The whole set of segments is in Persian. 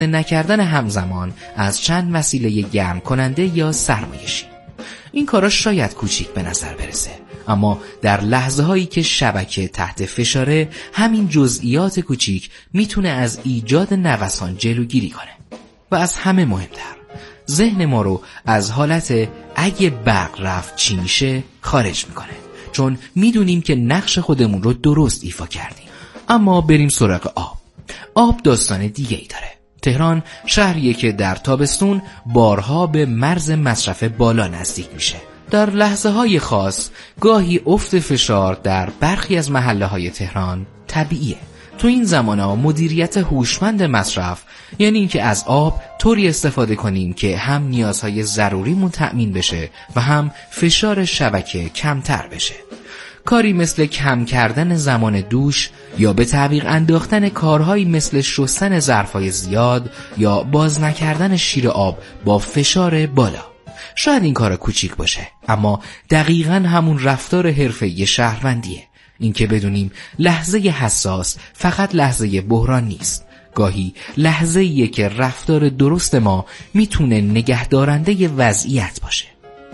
نکردن همزمان از چند وسیله گرم کننده یا سرمایشی. این کارا شاید کوچیک به نظر برسه، اما در لحظه هایی که شبکه تحت فشاره، همین جزئیات کوچیک میتونه از ایجاد نوسان جلوگیری کنه. و از همه مهمتر، ذهن ما رو از حالت اگه برق رفت چی میشه خارج میکنه، چون میدونیم که نقش خودمون رو درست ایفا کردیم. اما بریم سراغ آب. آب داستان دیگه ای داره. تهران شهریه که در تابستون بارها به مرز مصرف بالا نزدیک میشه. در لحظه های خاص گاهی افت فشار در برخی از محله های تهران طبیعیه. تو این زمانه مدیریت هوشمند مصرف یعنی اینکه از آب طوری استفاده کنیم که هم نیازهای ضروریمون تأمین بشه و هم فشار شبکه کمتر بشه. کاری مثل کم کردن زمان دوش یا به تعویق انداختن کارهایی مثل شستن ظرفای زیاد یا باز نکردن شیر آب با فشار بالا. شاید این کار کوچیک باشه، اما دقیقاً همون رفتار حرفه‌ای شهروندیه. این که بدونیم لحظه حساس فقط لحظه بحران نیست. گاهی لحظه‌ایه که رفتار درست ما میتونه نگهدارنده وضعیت باشه.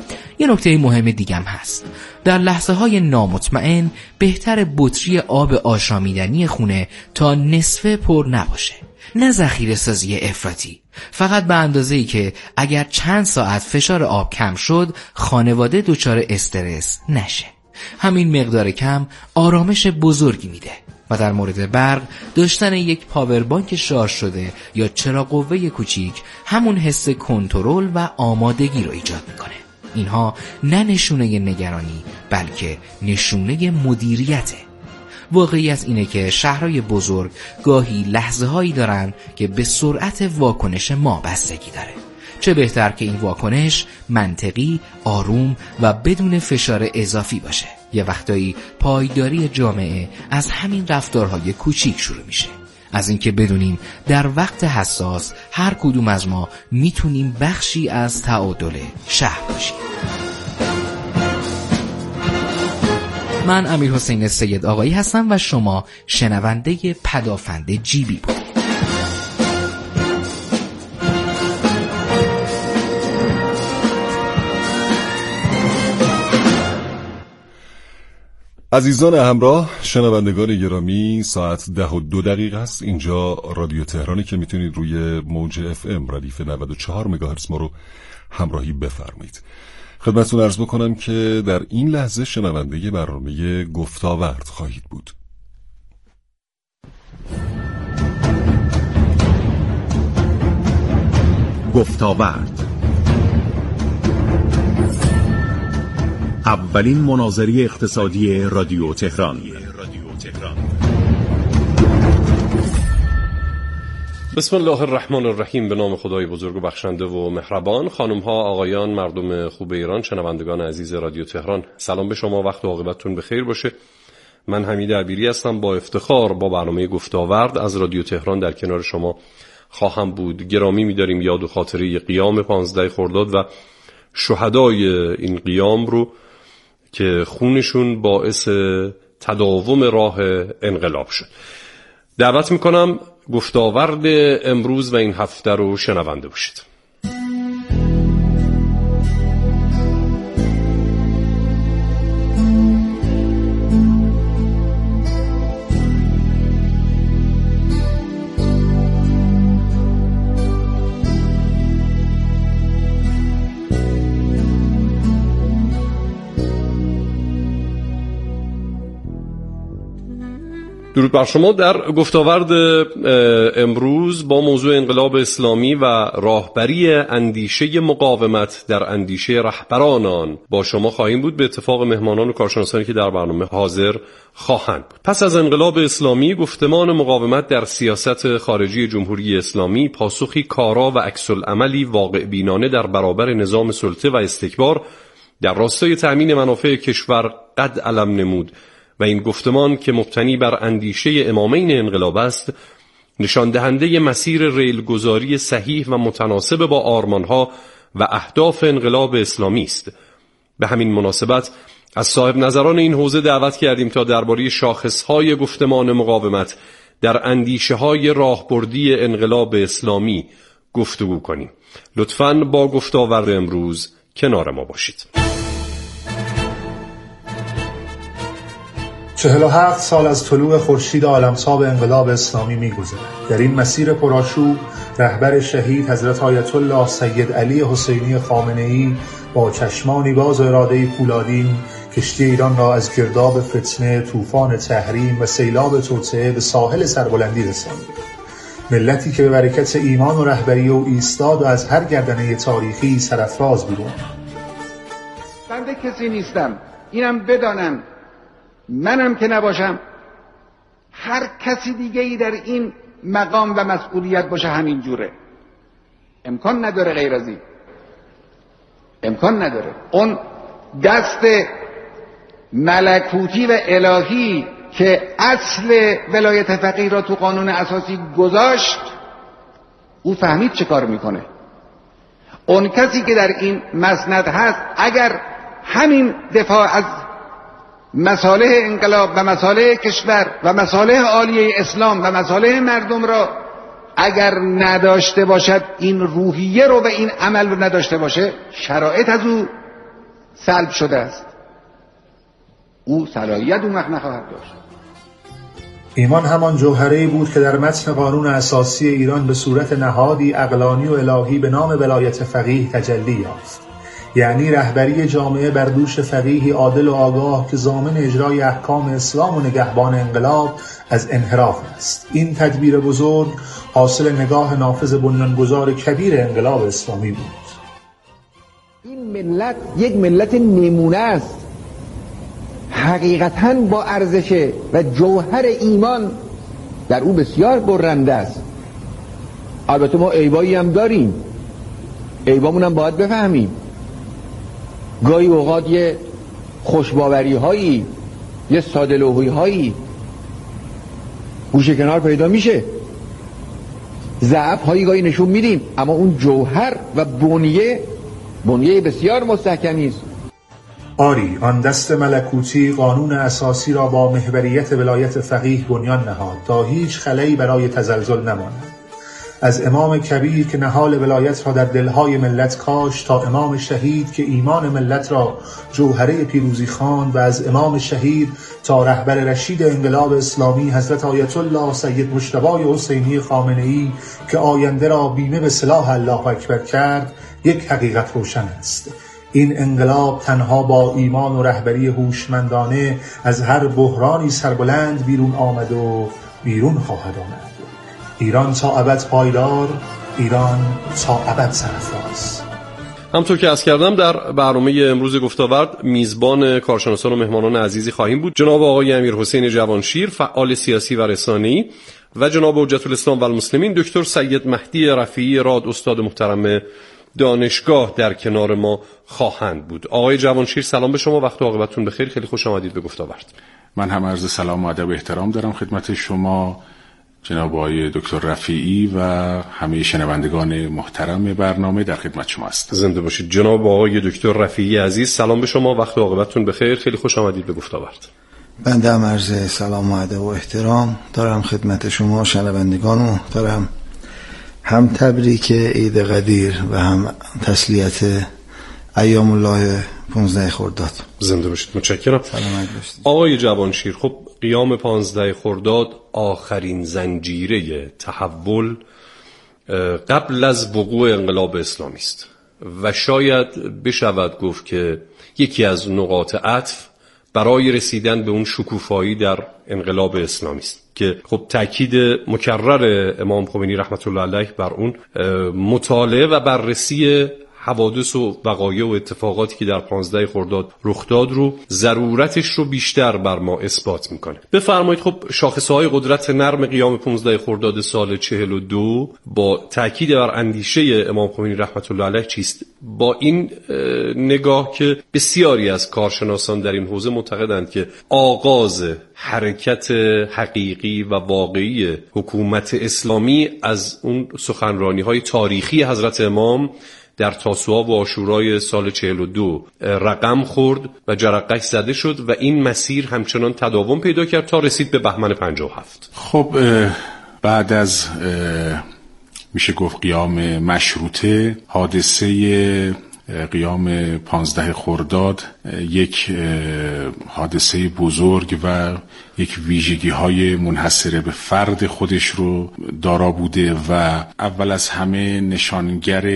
یه نکته مهم دیگم هست. در لحظه های نامطمئن بهتر بطری آب آشامیدنی خونه تا نصفه پر نباشه. نه ذخیره سازی افراطی، فقط به اندازه‌ای که اگر چند ساعت فشار آب کم شد خانواده دچار استرس نشه. همین مقدار کم آرامش بزرگی میده. و در مورد برق، داشتن یک پاور بانک شارژ شده یا چراغ قوه کوچیک همون حس کنترل و آمادگی رو ایجاد میکنه. اینها نه نشونه نگرانی بلکه نشونه مدیریته. واقعیت اینه که شهرهای بزرگ گاهی لحظه هایی دارن که به سرعت واکنش ما بستگی داره. چه بهتر که این واکنش منطقی، آروم و بدون فشار اضافی باشه. یه وقتایی پایداری جامعه از همین رفتارهای کوچیک شروع میشه. از اینکه بدونیم در وقت حساس هر کدوم از ما میتونیم بخشی از تعادل شهر باشیم. من امیرحسین سید آقایی هستم و شما شنونده پدافند جیبی بودید. عزیزان همراه، شنوندگان گرامی، ساعت 10:02 است. اینجا رادیو تهرانی که میتونید روی موج FM ردیف 94 مگاهرتز ما رو همراهی بفرمایید. خدمتتون عرض بکنم که در این لحظه شنونده برنامه گفتاورد خواهید بود. گفتاورد، اولین مناظره اقتصادی رادیو تهران. بسم الله الرحمن الرحیم. به نام خدای بزرگ و بخشنده و مهربان. خانم ها، آقایان، مردم خوب ایران، شنوندگان عزیز رادیو تهران، سلام به شما. وقت و عاقبتتون بخیر باشه. من حمید عبیری هستم. با افتخار با برنامه گفتاورد از رادیو تهران در کنار شما خواهم بود. گرامی می‌داریم یاد و خاطره قیام 15 خرداد و شهدای این قیام رو که خونشون باعث تداوم راه انقلاب شد. دعوت میکنم گفتاورد امروز و این هفته رو شنونده باشید. درود بر شما. در گفتاورد امروز با موضوع انقلاب اسلامی و راهبری اندیشه مقاومت در اندیشه رهبران آن با شما خواهیم بود، به اتفاق مهمانان و کارشناسانی که در برنامه حاضر خواهند بود. پس از انقلاب اسلامی، گفتمان مقاومت در سیاست خارجی جمهوری اسلامی پاسخی کارا و عکس‌العملی واقع بینانه در برابر نظام سلطه و استکبار در راستای تأمین منافع کشور قد علم نمود و این گفتمان که مبتنی بر اندیشه امامین انقلاب است، نشان دهنده مسیر ریلگذاری صحیح و متناسب با آرمانها و اهداف انقلاب اسلامی است. به همین مناسبت از صاحب نظران این حوزه دعوت کردیم تا درباره شاخصهای گفتمان مقاومت در اندیشه‌های راهبردی انقلاب اسلامی گفتگو کنیم. لطفاً با گفت‌وآورد امروز کنار ما باشید. 47 سال از طلوع خورشید عالمتاب انقلاب اسلامی می‌گذرد. در این مسیر پرآشوب رهبر شهید حضرت آیت الله سید علی حسینی خامنه‌ای با چشمانی باز و اراده پولادین کشتی ایران را از گرداب فتنه، طوفان تحریم و سیلاب توطئه به ساحل سربلندی رساند. ملتی که به برکت ایمان و رهبری او ایستاد و از هر گردنه تاریخی سرافراز بیرون. بنده کسی نیستم، اینم بدانم، منم که نباشم، هر کسی دیگه ای در این مقام و مسئولیت باشه همین جوره. امکان نداره غیر از این، امکان نداره. اون دست ملکوتی و الهی که اصل ولایت فقیه را تو قانون اساسی گذاشت، او فهمید چه کار میکنه. اون کسی که در این مسند هست اگر همین دفاع از مصالح انقلاب و مصالح کشور و مصالح عالیه اسلام و مصالح مردم را اگر نداشته باشد، این روحیه رو و این عمل رو نداشته باشه، شرایط از او سلب شده است. او صلاحیت اون وقت نخواهد داشت. ایمان همان جوهره‌ای بود که در متن قانون اساسی ایران به صورت نهادی عقلانی و الهی به نام ولایت فقیه تجلی یافت. یعنی رهبری جامعه بر دوش فقیهی عادل و آگاه که ضامن اجرای احکام اسلام و نگهبان انقلاب از انحراف است. این تدبیر بزرگ حاصل نگاه نافذ بنیانگذار کبیر انقلاب اسلامی بود. این ملت یک ملت نمونه است، حقیقتاً با ارزش و جوهر ایمان در او بسیار برنده است. البته ما عیبایی هم داریم، عیبامون هم باید بفهمیم. گاهی اوقات یه خوشباوری هایی، یه ساده لوحی هایی گوشه کنار پیدا میشه، ضعف هایی گاهی نشون میدیم، اما اون جوهر و بنیه بسیار مستحکمی است. آری، آن دست ملکوتی قانون اساسی را با محوریت ولایت فقیه بنیان نهاد تا هیچ خلایی برای تزلزل نماند. از امام کبیر که نهال ولایت را در دلهای ملت کاشت تا امام شهید که ایمان ملت را جوهره پیروزی خواند و از امام شهید تا رهبر رشید انقلاب اسلامی حضرت آیت الله سید مجتبی حسینی خامنه‌ای که آینده را بیمه به سلاح الله اکبر کرد، یک حقیقت روشن است: این انقلاب تنها با ایمان و رهبری هوشمندانه از هر بحرانی سربلند بیرون آمد و بیرون خواهد آمد. ایران تا ابد پایدار، ایران تا ابد سرفراز. همطور که عرض کردم در برنامه امروز گفت‌وآورد میزبان کارشناسان و مهمانان عزیزی خواهیم بود: جناب آقای امیرحسین جوانشیر، فعال سیاسی و رسانه‌ای، و جناب حجت الاسلام و المسلمین دکتر سید مهدی رفیعی راد، استاد محترم دانشگاه، در کنار ما خواهند بود. آقای جوانشیر سلام به شما، وقت و عاقبتتون بخیر، خیلی خوش آمدید به گفت‌وآورد. من هم عرض سلام و ادب و احترام دارم خدمت شما جناب آقای دکتر رفیعی و همه شنوندگان محترم برنامه. در خدمت شما هستم. زنده باشید. جناب آقای دکتر رفیعی عزیز سلام به شما، وقت و عاقبتتون بخیر، خیلی خوش آمدید به گفت‌وآورد. بنده هم عرض سلام و ادب و احترام دارم خدمت شما شنوندگان محترم. هم تبریک عید قدیر و هم تسلیت ایام الله 15 خرداد. زنده باشید. متشکرم. سلامت باشید. آقای جوانشیر، خب قیام 15 خرداد آخرین زنجیره تحول قبل از وقوع انقلاب اسلامی است و شاید بشود گفت که یکی از نقاط عطف برای رسیدن به اون شکوفایی در انقلاب اسلامی است که خب تأکید مکرر امام خمینی رحمت الله علیه بر اون مطالعه و بررسی حوادث و وقایع و اتفاقاتی که در 15 خرداد رخ داد رو ضرورتش رو بیشتر بر ما اثبات میکنه. بفرمایید خب شاخصه‌های قدرت نرم قیام 15 خرداد سال 42 با تأکید بر اندیشه امام خمینی رحمت الله علیه چیست؟ با این نگاه که بسیاری از کارشناسان در این حوزه معتقدند که آغاز حرکت حقیقی و واقعی حکومت اسلامی از اون سخنرانی‌های تاریخی حضرت امام در تاسوعا و عاشورای سال 42 رقم خورد و جرقه زده شد و این مسیر همچنان تداوم پیدا کرد تا رسید به بهمن 57. خب بعد از میشه گفت قیام مشروطه، حادثه قیام 15 خرداد یک حادثه بزرگ و یک ویژگی‌های منحصر به فرد خودش رو دارا بوده و اول از همه نشانگر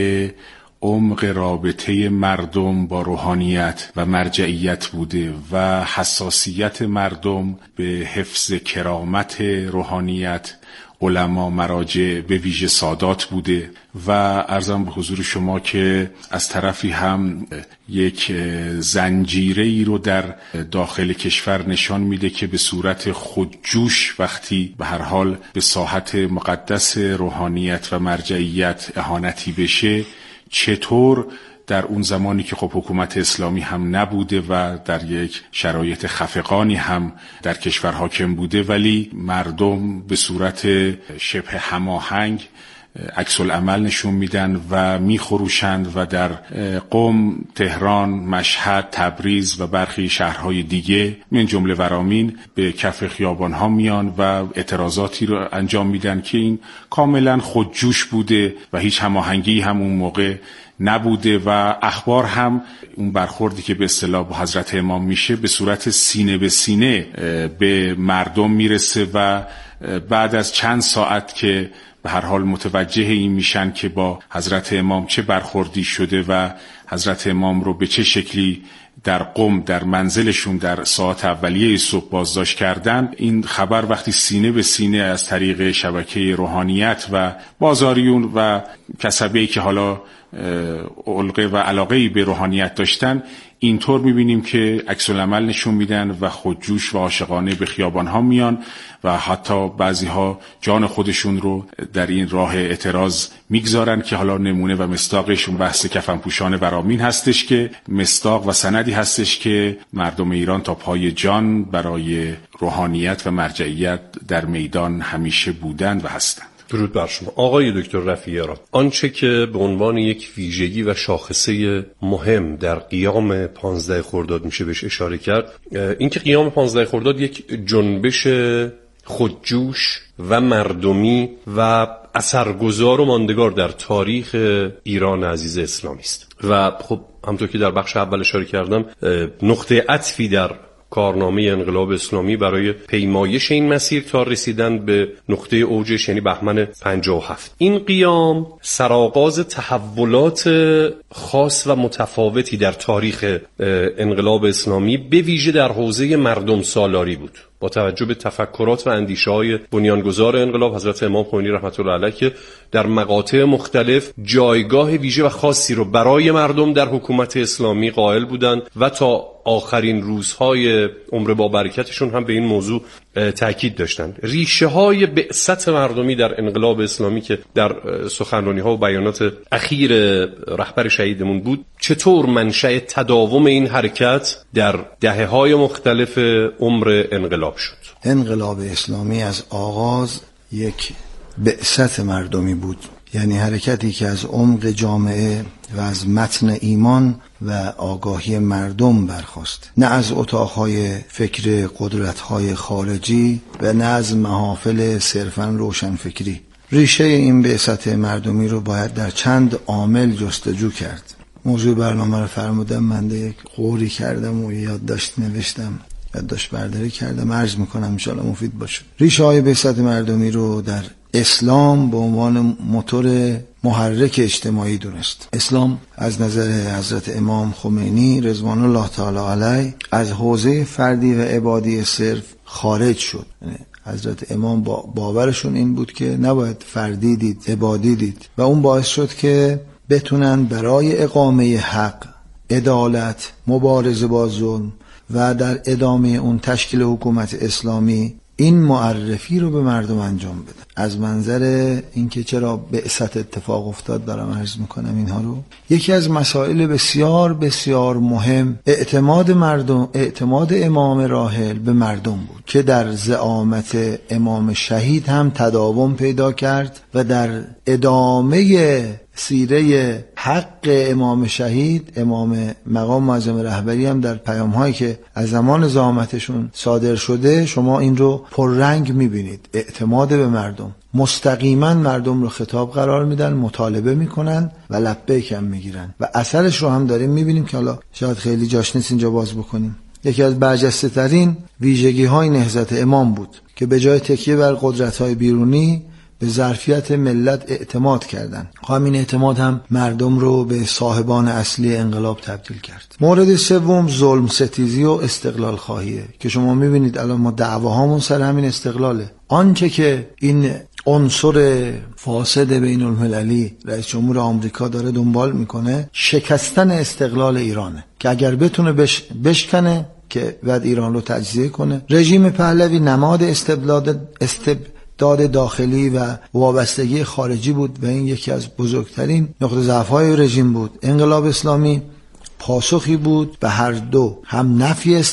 عمق رابطه مردم با روحانیت و مرجعیت بوده و حساسیت مردم به حفظ کرامت روحانیت، علما، مراجع، به ویژه سادات بوده و عرضم به حضور شما که از طرفی هم یک زنجیره ای رو در داخل کشور نشان میده که به صورت خودجوش وقتی به هر حال به ساحت مقدس روحانیت و مرجعیت اهانتی بشه، چطور در اون زمانی که خب حکومت اسلامی هم نبوده و در یک شرایط خفقانی هم در کشور حاکم بوده، ولی مردم به صورت شبه هماهنگ عکس العمل نشون میدن و میخروشند و در قم، تهران، مشهد، تبریز و برخی شهرهای دیگه من جمله ورامین به کف خیابان ها میان و اعتراضاتی رو انجام میدن که این کاملا خودجوش بوده و هیچ هماهنگی هم اون موقع نبوده و اخبار هم اون برخوردی که به اصطلاح با حضرت امام میشه به صورت سینه به سینه به مردم میرسه و بعد از چند ساعت که به هر حال متوجه این میشن که با حضرت امام چه برخوردی شده و حضرت امام رو به چه شکلی در قم در منزلشون در ساعت اولیه صبح بازداشت کردن، این خبر وقتی سینه به سینه از طریق شبکه روحانیت و بازاریون و کسبه‌ای که حالا علقه و علاقه‌ای به روحانیت داشتن، اینطور میبینیم که عکس العمل نشون میدن و خودجوش و عاشقانه به خیابان‌ها میان و حتی بعضی‌ها جان خودشون رو در این راه اعتراض میگذارن که حالا نمونه و مصداقشون بحث کفنپوشان ورامین هستش که مصداق و سندی هستش که مردم ایران تا پای جان برای روحانیت و مرجعیت در میدان همیشه بودند و هستند. درود بر شما آقای دکتر رفیع‌آرا. آنچه که به عنوان یک ویژگی و شاخصه مهم در قیام 15 خرداد میشه بهش اشاره کرد، اینکه قیام 15 خرداد یک جنبش خودجوش و مردمی و اثرگذار و ماندگار در تاریخ ایران عزیز اسلامی است و خب همونطور که در بخش اول اشاره کردم نقطه عطفی در کارنامه انقلاب اسلامی برای پیمایش این مسیر تا رسیدن به نقطه اوجش، یعنی بهمن 57. این قیام سرآغاز تحولات خاص و متفاوتی در تاریخ انقلاب اسلامی به ویژه در حوزه مردم سالاری بود. با توجه به تفکرات و اندیشه‌های بنیانگذار انقلاب حضرت امام خمینی رحمت الله علیه که در مقاطع مختلف جایگاه ویژه و خاصی رو برای مردم در حکومت اسلامی قائل بودند و تا آخرین روزهای عمر با برکتشون هم به این موضوع تاکید داشتند. ریشه های بعثت مردمی در انقلاب اسلامی که در سخنرانی ها و بیانات اخیر رهبر شهیدمون بود، چطور منشأ تداوم این حرکت در دهه های مختلف عمر انقلاب شد؟ انقلاب اسلامی از آغاز یک بعثت مردمی بود، یعنی حرکتی که از عمق جامعه و از متن ایمان و آگاهی مردم برخاست، نه از اتاقهای فکر قدرتهای خارجی و نه از محافل صرفاً روشنفکری. ریشه این بعثت مردمی رو باید در چند عامل جستجو کرد. موضوع برنامه رو فرمودم، من یک قوری کردم و یادداشت نوشتم، یادداشت برداری کردم، عرض میکنم انشاءالله مفید باشه. ریشه های بعثت مردمی رو در اسلام به عنوان موتور محرک اجتماعی دونست. اسلام از نظر حضرت امام خمینی رضوان الله تعالی علیه از حوزه فردی و عبادی صرف خارج شد. حضرت امام باورشون این بود که نباید فردی دید، عبادی دید و اون باعث شد که بتونن برای اقامه حق، عدالت، مبارزه با ظلم و در ادامه اون تشکیل حکومت اسلامی این معرفی رو به مردم انجام بده. از منظر اینکه چرا بعثت اتفاق افتاد دارم عرض میکنم اینها رو. یکی از مسائل بسیار بسیار مهم اعتماد امام راحل به مردم بود که در زعامت امام شهید هم تداوم پیدا کرد و در ادامه سیره حق امام شهید، امام مقام معظم رهبری هم در پیام‌هایی که از زمان زعامتشون صادر شده شما این رو پررنگ می‌بینید. اعتماد به مردم، مستقیما مردم رو خطاب قرار میدن، مطالبه میکنن و لبیک هم میگیرن و اثرش رو هم داریم می‌بینیم که حالا شاید خیلی جاش نیست اینجا باز بکنیم. یکی از برجسته ترین ویژگی های نهضت امام بود که به جای تکیه بر قدرت های بیرونی به ظرفیت ملت اعتماد کردن. همین اعتماد هم مردم رو به صاحبان اصلی انقلاب تبدیل کرد. مورد سوم ظلم ستیزی و استقلال خواهیه که شما میبینید الان ما دعواهامون سر همین استقلاله. آنچه که این عنصر فاسد بین المللی رئیس جمهور آمریکا داره دنبال میکنه شکستن استقلال ایرانه که اگر بتونه بشکنه که بعد ایران رو تجزیه کنه. رژیم پهلوی نماد استبداد داخلی و وابستگی خارجی بود و این یکی از بزرگترین نقطه ضعف‌های رژیم بود. انقلاب اسلامی پاسخی بود به هر دو، هم نفی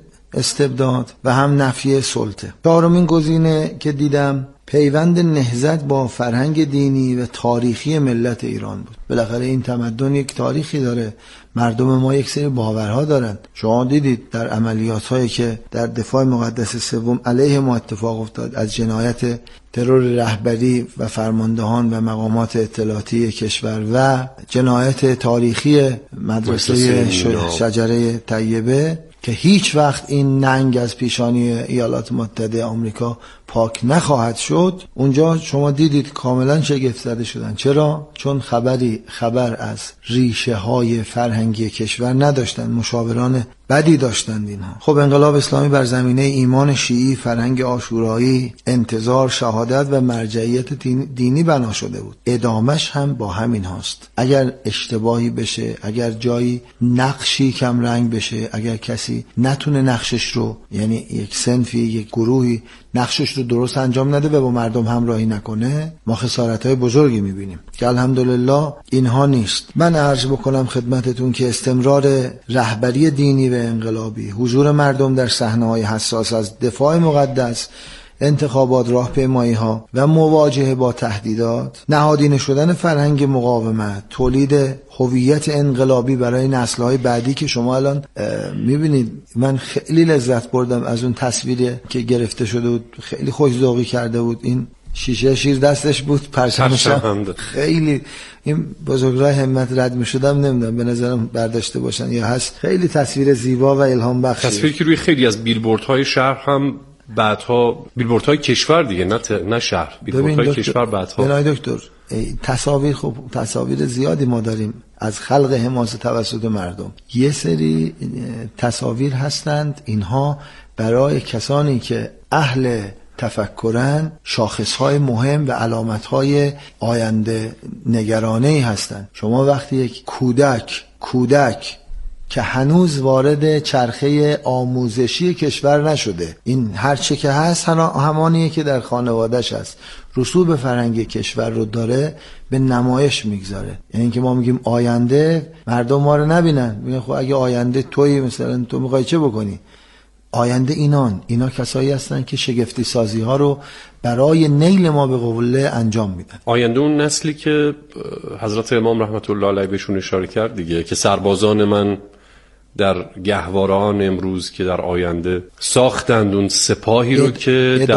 استبداد و هم نفی سلطه. چهارمین گزینه که دیدم پیوند نهضت با فرهنگ دینی و تاریخی ملت ایران بود. بالاخره این تمدن یک تاریخی داره، مردم ما یک سری باورها دارند. شما دیدید در عملیات‌هایی که در دفاع مقدس سوم علیه ما اتفاق افتاد، از جنایت ترور رهبری و فرماندهان و مقامات اطلاعاتی کشور و جنایت تاریخی مدرسه شجره طیبه که هیچ وقت این ننگ از پیشانی ایالات متحده آمریکا پاک نخواهد شد، اونجا شما دیدید کاملا شگفت زده شدن. چرا؟ چون خبر از ریشه های فرهنگی کشور نداشتن، مشاوران بدی داشتند اینها. خب انقلاب اسلامی بر زمینه ایمان شیعی، فرهنگ عاشورایی، انتظار، شهادت و مرجعیت دینی بنا شده بود. ادامش هم با همین هاست. اگر اشتباهی بشه، اگر جایی نقشی کم رنگ بشه، اگر کسی نتونه نقشش رو، یعنی یک صنفی، یک گروهی نقشش رو درست انجام نده و با مردم همراهی نکنه، ما خسارت‌های بزرگی می‌بینیم که الحمدلله اینها نیست. من عرض بکنم خدمتتون که استمرار رهبری دینی و انقلابی، حضور مردم در صحنه‌های حساس از دفاع مقدس، انتخابات، راهپیمایی‌ها و مواجهه با تهدیدات، نهادینه شدن فرهنگ مقاومت، تولید هویت انقلابی برای نسل‌های بعدی که شما الان می‌بینید. من خیلی لذت بردم از اون تصویری که گرفته شده بود، خیلی خوش‌ذوقی کرده بود. این شیشه شیر دستش بود، پرچمش خیلی این بزرگراه همت رد می‌شدم، نمیدونم به نظرم برداشته باشن یا هست. خیلی تصویر زیبا و الهام بخش، تصویری که روی خیلی از بیلبوردهای شهر هم بعدها، بیلبوردهای کشور دیگه، نه شهر، بیلبوردهای کشور بعدها. بنای دکتر تصاویر، خب تصاویر زیادی ما داریم از خلق حماسه توسط مردم. یه سری تصاویر هستند اینها برای کسانی که اهل تفکرن، شاخصهای مهم و علامتهای آینده نگرانه‌ای هستند. شما وقتی یک کودک که هنوز وارد چرخه آموزشی کشور نشده، این هر چه که هست همانیه که در خانواده‌اش هست، رسوب فرهنگ کشور رو داره، به نمایش میگذاره. یعنی که ما میگیم آینده، مردم ما رو نبینن، میگن خب اگه آینده تویی، مثلا تو میخوای چه بکنی؟ آینده اینا کسایی هستن که شگفتی سازی ها رو برای نیل ما به قبوله انجام میدن. آینده اون نسلی که حضرت امام رحمت الله علیه بهشون اشاره کرد دیگه، که سربازان من در گهواران امروز که در آینده ساختند اون سپاهی رو که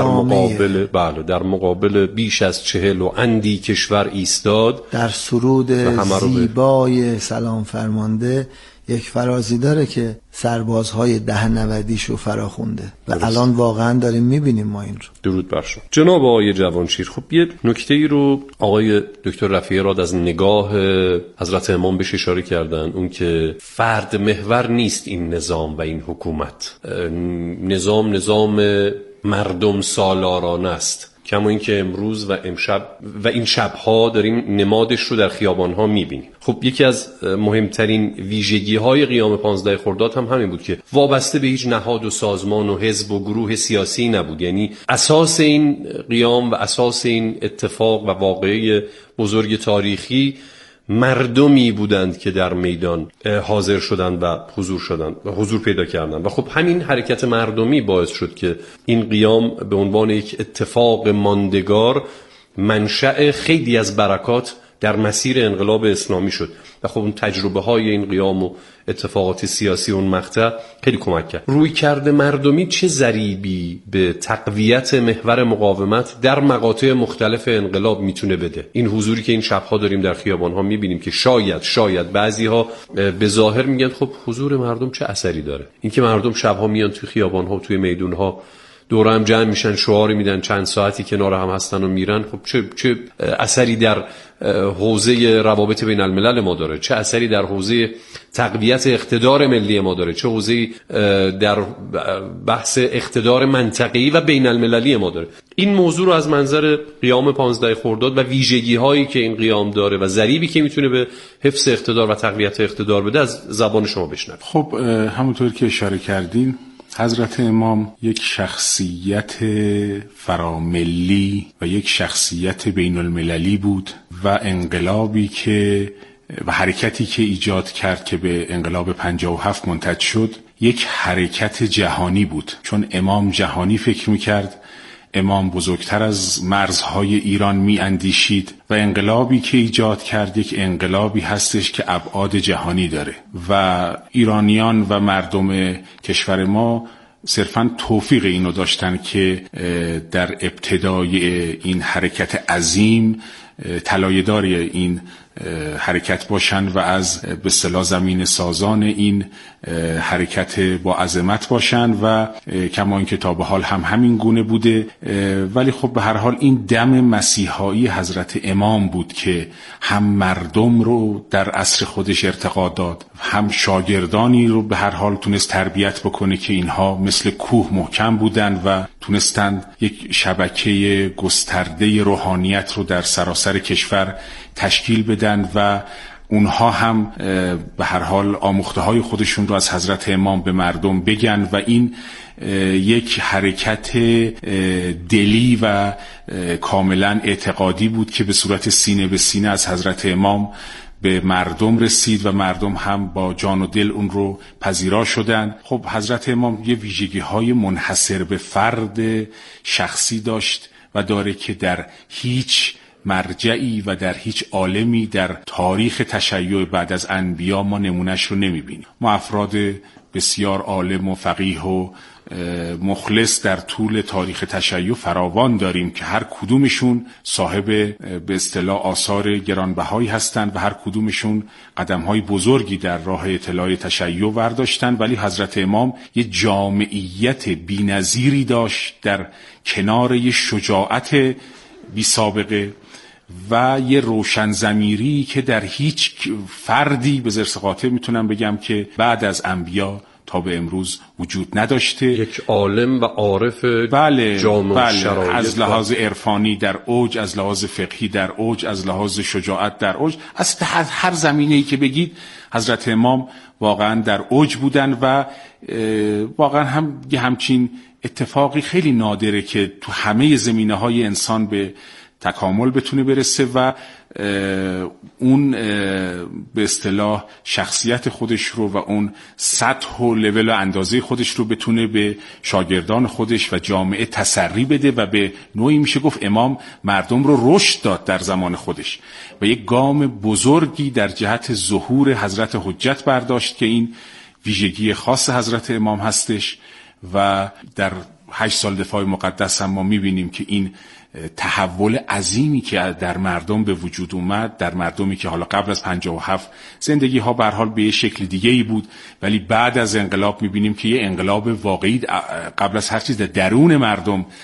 در مقابل بیش از 40 و اندی کشور ایستاد. در سرود زیبای سلام فرمانده یک فرازی داره که سربازهای 1090 رو فراخونده و الان واقعا داریم میبینیم ما این رو. درود بر شما جناب آقای جوانشیر. خب یه نکته‌ای رو آقای دکتر رفیعی راد از نگاه حضرت امام بهش اشاره کردن، اون که فرد محور نیست این نظام و این حکومت. نظام مردم سالارانه است کما اینکه امروز و امشب و این شبها داریم نمادش رو در خیابانها میبینیم. خب یکی از مهمترین ویژگی‌های قیام 15 خرداد هم همین بود که وابسته به هیچ نهاد و سازمان و حزب و گروه سیاسی نبود. یعنی اساس این قیام و اساس این اتفاق و واقعه بزرگ تاریخی مردمی بودند که در میدان حاضر شدند و حضور پیدا کردند و خب همین حرکت مردمی باعث شد که این قیام به عنوان یک اتفاق ماندگار منشأ خیلی از برکات در مسیر انقلاب اسلامی شد و خب اون تجربه های این قیام و اتفاقات سیاسی اون مقطع خیلی کمک کرد. روی کرده مردمی چه ضریبی به تقویت محور مقاومت در مقاطع مختلف انقلاب میتونه بده؟ این حضوری که این شبها داریم در خیابانها میبینیم که شاید بعضیها به ظاهر میگن خب حضور مردم چه اثری داره؟ اینکه مردم شبها میان توی خیابانها و توی میدونها دور هم جمع میشن، شعار میدن، چند ساعتی کنار هم هستن و میرن، خب چه اثری در حوزه روابط بین الملل ما داره؟ چه اثری در حوزه تقویت اقتدار ملی ما داره؟ چه حوزه‌ای در بحث اقتدار منطقه‌ای و بین المللی ما داره؟ این موضوع رو از منظر قیام 15 خرداد و ویژگی‌هایی که این قیام داره و ضریبی که میتونه به حفظ اقتدار و تقویت اقتدار بده از زبان شما بشنویم. خب همونطور که اشاره کردین، حضرت امام یک شخصیت فراملی و یک شخصیت بین المللی بود و انقلابی که و حرکتی که ایجاد کرد که به انقلاب 57 منتج شد یک حرکت جهانی بود، چون امام جهانی فکر میکرد، امام بزرگتر از مرزهای ایران می اندیشید و انقلابی که ایجاد کرد یک انقلابی هستش که ابعاد جهانی داره و ایرانیان و مردم کشور ما صرفاً توفیق اینو داشتن که در ابتدای این حرکت عظیم طلایه‌دار این حرکت باشن و از به اصطلاح زمین سازان این حرکت با عظمت باشن و کما اینکه تا به حال هم همین گونه بوده. ولی خب به هر حال این دم مسیحایی حضرت امام بود که هم مردم رو در عصر خودش ارتقا داد، هم شاگردانی رو به هر حال تونست تربیت بکنه که اینها مثل کوه محکم بودن و تونستند یک شبکه گسترده روحانیت رو در سراسر کشور تشکیل بدن و اونها هم به هر حال آموخته های خودشون رو از حضرت امام به مردم بگن و این یک حرکت دلی و کاملا اعتقادی بود که به صورت سینه به سینه از حضرت امام به مردم رسید و مردم هم با جان و دل اون رو پذیرا شدن. خب حضرت امام یه ویژگی های منحصر به فرد شخصی داشت و داره که در هیچ مرجعی و در هیچ عالمی در تاریخ تشیع بعد از انبیا ما نمونهش رو نمیبینیم. ما افراد بسیار عالم و فقیه و مخلص در طول تاریخ تشیع فراوان داریم که هر کدومشون صاحب به اصطلاح آثار گرانبهایی هستند و هر کدومشون قدم‌های بزرگی در راه اطلاع تشیع برداشتن، ولی حضرت امام یه جامعیت بی‌نظیری داشت در کنار یه شجاعت بی سابقه و یه روشن ضمیری که در هیچ فردی به زرس قاطع میتونم بگم که بعد از انبیا تا به امروز وجود نداشته. یک عالم و عارف جامع شرایط، از لحاظ عرفانی در اوج، از لحاظ فقهی در اوج، از لحاظ شجاعت در اوج، از هر زمینه‌ای که بگید حضرت امام واقعا در اوج بودن و واقعا هم همچین اتفاقی خیلی نادره که تو همه زمینه‌های انسان به تکامل بتونه برسه و اون به اصطلاح شخصیت خودش رو و اون سطح و لول و اندازه خودش رو بتونه به شاگردان خودش و جامعه تسری بده و به نوعی میشه گفت امام مردم رو رشد داد در زمان خودش و یک گام بزرگی در جهت ظهور حضرت حجت برداشت که این ویژگی خاص حضرت امام هستش و در 8 سال دفاع مقدس هم ما میبینیم که این تحول عظیمی که در مردم به وجود اومد، در مردمی که حالا قبل از 57 زندگی ها به هر حال به یه شکل دیگه ای بود، ولی بعد از انقلاب میبینیم که یه انقلاب واقعی قبل از هر چیز در درون مردم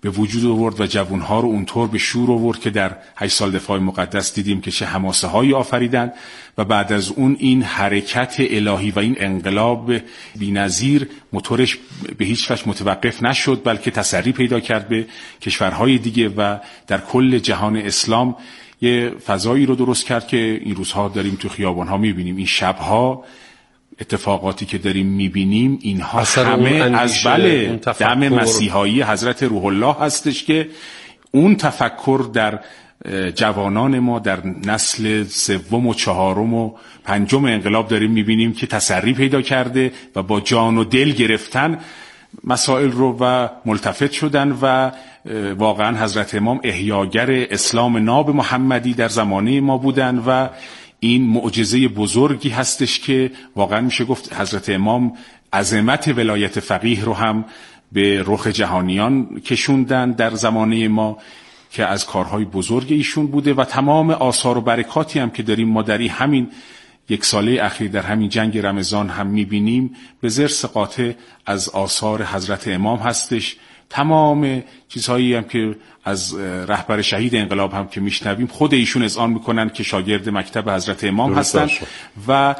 به وجود آورد و جوانها رو اونطور به شور آورد که در 8 سال دفاع مقدس دیدیم که چه حماسه هایی آفریدند و بعد از اون این حرکت الهی و این انقلاب بی‌نظیر موتورش به هیچ وجه متوقف نشد، بلکه تسری پیدا کرد به کشورهای دیگه و در کل جهان اسلام یه فضایی رو درست کرد که این روزها داریم تو خیابان‌ها می‌بینیم. این شب‌ها اتفاقاتی که داریم می‌بینیم اینها همه از دم مسیحایی حضرت روح الله هستش که اون تفکر در جوانان ما در نسل 3 و 4 و 5 انقلاب داریم می‌بینیم که تسری پیدا کرده و با جان و دل گرفتن مسائل رو و ملتفت شدن و واقعا حضرت امام احیاگر اسلام ناب محمدی در زمانه ما بودن و این معجزه بزرگی هستش که واقعا میشه گفت حضرت امام عظمت ولایت فقیه رو هم به رخ جهانیان کشوندن در زمانه ما که از کارهای بزرگ ایشون بوده و تمام آثار و برکاتی هم که داریم ما در همین 1 ساله اخیر در همین جنگ رمضان هم میبینیم به زرس قاطع از آثار حضرت امام هستش. تمام چیزهایی هم که از رهبر شهید انقلاب هم که میشنویم خود ایشون اذعان میکنن که شاگرد مکتب حضرت امام هستن و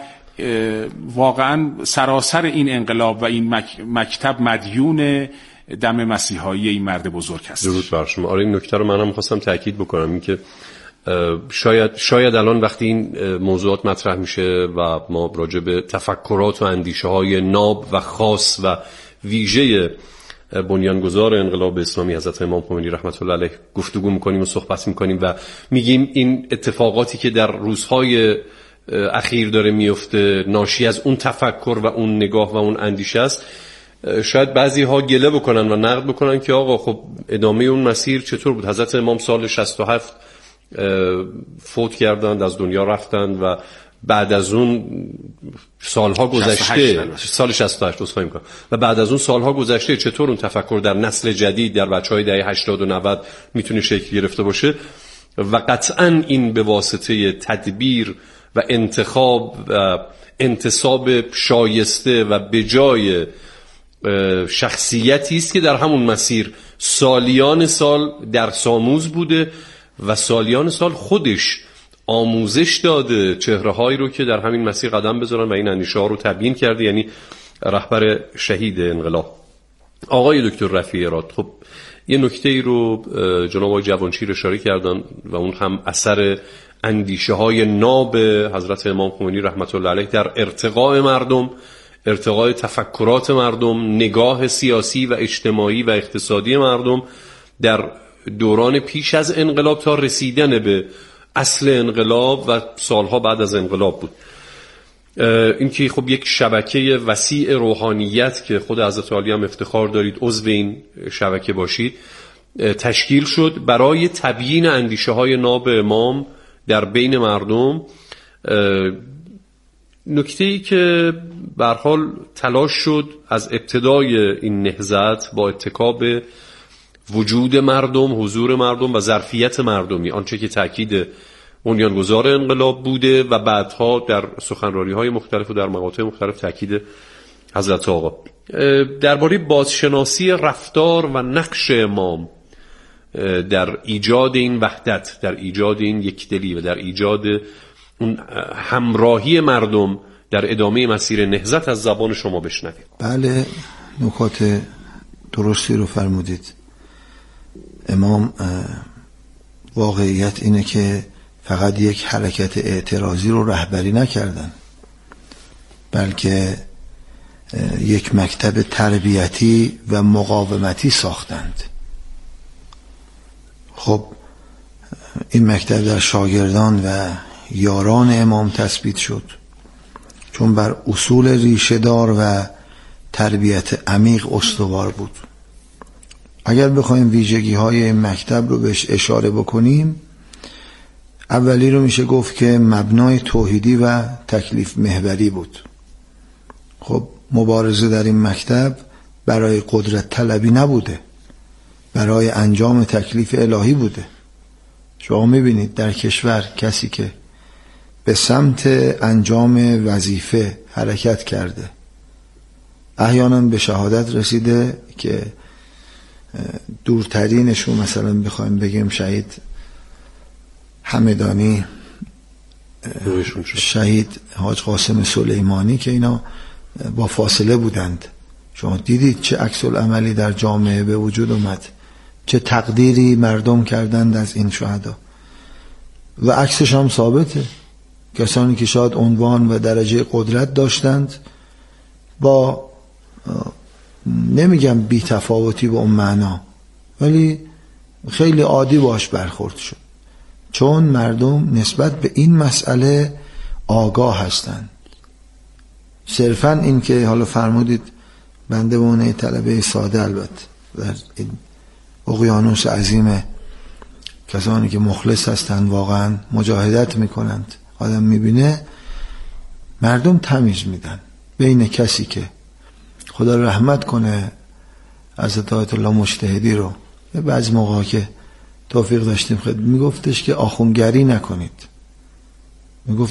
واقعا سراسر این انقلاب و این مکتب مدیون دم مسیحایی این مرد بزرگ هست. درود بر شما. آره این نکته رو منم خواستم تاکید بکنم، این که شاید الان وقتی این موضوعات مطرح میشه و ما راجع به تفکرات و اندیشه های ناب و خاص و ویژه بنیانگذار انقلاب اسلامی حضرت امام خمینی رحمت الله علیه گفتگو میکنیم و صحبت میکنیم و میگیم این اتفاقاتی که در روزهای اخیر داره میفته ناشی از اون تفکر و اون نگاه و اون اندیشه است، شاید بعضی ها گله بکنن و نقد بکنن که آقا خب ادامه اون مسیر چطور بود؟ حضرت امام سال 67 فوت کردند، از دنیا رفتند و بعد از اون سالها گذشته، سال 68 عذرخواهی می‌کنم، و بعد از اون سالها گذشته چطور اون تفکر در نسل جدید در بچهای دهه 80 و 90 میتونه شکل گرفته باشه؟ و قطعاً این به واسطه تدبیر و انتخاب و انتصاب شایسته و بجای شخصیتی است که در همون مسیر سالیان سال درس آموز بوده و سالیان سال خودش آموزش داده چهره‌هایی رو که در همین مسیر قدم بذارن و این اندیشه‌ها رو تبیین کرده، یعنی رهبر شهید انقلاب آقای دکتر رفیع راد. خب یه نکته‌ای رو جناب آقای جوانشیر اشاره کردن و اون هم اثر اندیشه‌های ناب حضرت امام خمینی رحمت الله علیه در ارتقاء مردم، ارتقاء تفکرات مردم، نگاه سیاسی و اجتماعی و اقتصادی مردم در دوران پیش از انقلاب تا رسیدن به اصل انقلاب و سالها بعد از انقلاب بود. این که خب یک شبکه وسیع روحانیت که خود حضرت علی هم افتخار دارید عضو این شبکه باشید تشکیل شد برای تبیین اندیشه های ناب امام در بین مردم. نکته‌ای که به هر حال تلاش شد از ابتدای این نهضت با اتکا به وجود مردم، حضور مردم و ظرفیت مردمی، آنچه که تأکید بنیانگذار انقلاب بوده و بعدها در سخنرانی‌های مختلف و در مقاطع مختلف تأکید حضرت آقا درباره بازشناسی رفتار و نقش امام در ایجاد این وحدت، در ایجاد این یکدلی و در ایجاد اون همراهی مردم در ادامه مسیر نهضت از زبان شما بشنویم. بله، نکات درستی رو فرمودید. امام واقعیت اینه که فقط یک حرکت اعتراضی رو رهبری نکردن، بلکه یک مکتب تربیتی و مقاومتی ساختند. خب این مکتب در شاگردان و یاران امام تثبیت شد چون بر اصول ریشه‌دار و تربیت عمیق استوار بود. اگر بخوایم ویژگی های این مکتب رو بهش اشاره بکنیم، اولی رو میشه گفت که مبنای توحیدی و تکلیف محوری بود. خب مبارزه در این مکتب برای قدرت طلبی نبوده، برای انجام تکلیف الهی بوده. شما میبینید در کشور کسی که به سمت انجام وظیفه حرکت کرده احیانا به شهادت رسیده که دورترینشون مثلا بخوایم بگیم شهید همدانی، شهید حاج قاسم سلیمانی که اینا با فاصله بودند. شما دیدید چه عکس العملی در جامعه به وجود اومد، چه تقدیری مردم کردند از این شهدا و عکسش هم ثابته. کسانی که شاید عنوان و درجه قدرت داشتند با نمیگم بی تفاوتی به اون معنا، ولی خیلی عادی باش برخورد شد، چون مردم نسبت به این مسئله آگاه هستند. صرفا این که حالا فرمودید بنده به اون طلبه ساده، البته در این اقیانوس عظیم کسانی که مخلص هستند واقعا مجاهدت میکنند، آدم میبینه مردم تمیز میدن بین کسی که خدا رحمت کنه حضرت آیت الله مجتهدی رو بعضی موقع که توفیق داشتیم خود میگفتش که آخونگری نکنید،